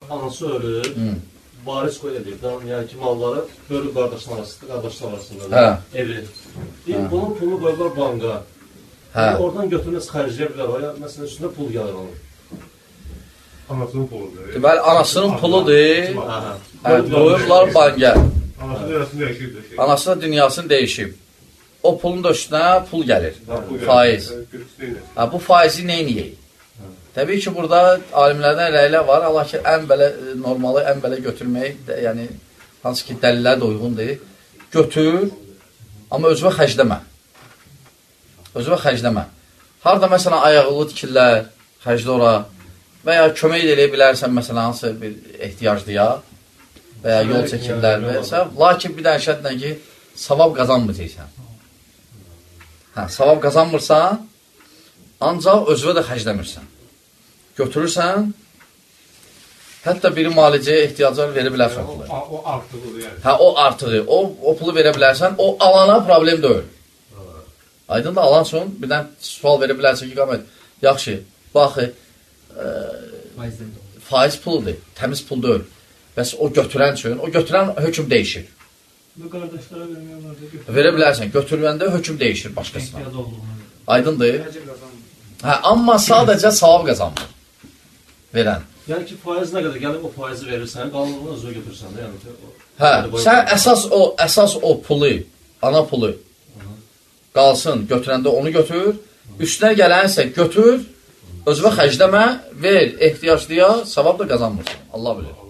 anası ölür, varis qoy edir, yəni ki, malları bölüb qardaşlar arasında, qardaşlar arasında, evi. Bunun pulunu qoyurlar banqa. Oradan götürünüz xərcləyə bilər, məsələn, üstündə pul gəlir onun. Anasının puludur. Deməli, anasının puludur, qoyurlar banqa. Anasının dünyasını dəyişib. Anasının dünyasını dəyişib. O pulun da üstünə pul gəlir, faiz. Bu faizi neyniyək? Təbii ki, burada alimlərdən elə var, Allah ki, ən belə normalı, ən belə götürmək, yəni, hansı ki, dəlillər də uyğundur. Götür, amma özünə xərcləmə. Özünə xərcləmə. Harada, məsələn, ayaqlı tikirlər, xərclə ora və ya kömək eləyə bilərsən, məsələn, hansı bir ehtiyaclıya və ya yol çəkirlər və s. Lakin bir dənə şərtlə ki, savab qazanmayacaqsən. Savab qazanmırsan, ancaq özünə də xərcləmirsən. Götürürsən, hətta biri malicəyə ehtiyaclar verə bilərsən pulu. O artığıdır yəni. O artığı, o pulu verə bilərsən, o alana problem deyil. Aydın da alan üçün bir dənə sual verə bilərsən ki, Qamət, yaxşı, baxı, faiz puludur, təmiz pul deyil. Bəs o götürən üçün, o götürən hökm dəyişir. Bu qardaşlara verməyə var da götürür. Verə bilərsən, götürüləndə hökm dəyişir başqasına. Aydındır. Amma sadəcə savab qazanmır. Verən. Yəni ki, faiz nə qədər gəlib o faizi verirsən, qalanını özünə götürsən də, yəni ki, sən əsas o pulu, ana pulu qalsın, götürəndə onu götür, üstünə gələnsə götür, özünə xərcləmə, ver ehtiyaclıya, savab da qazanmırsan. Allah bilir.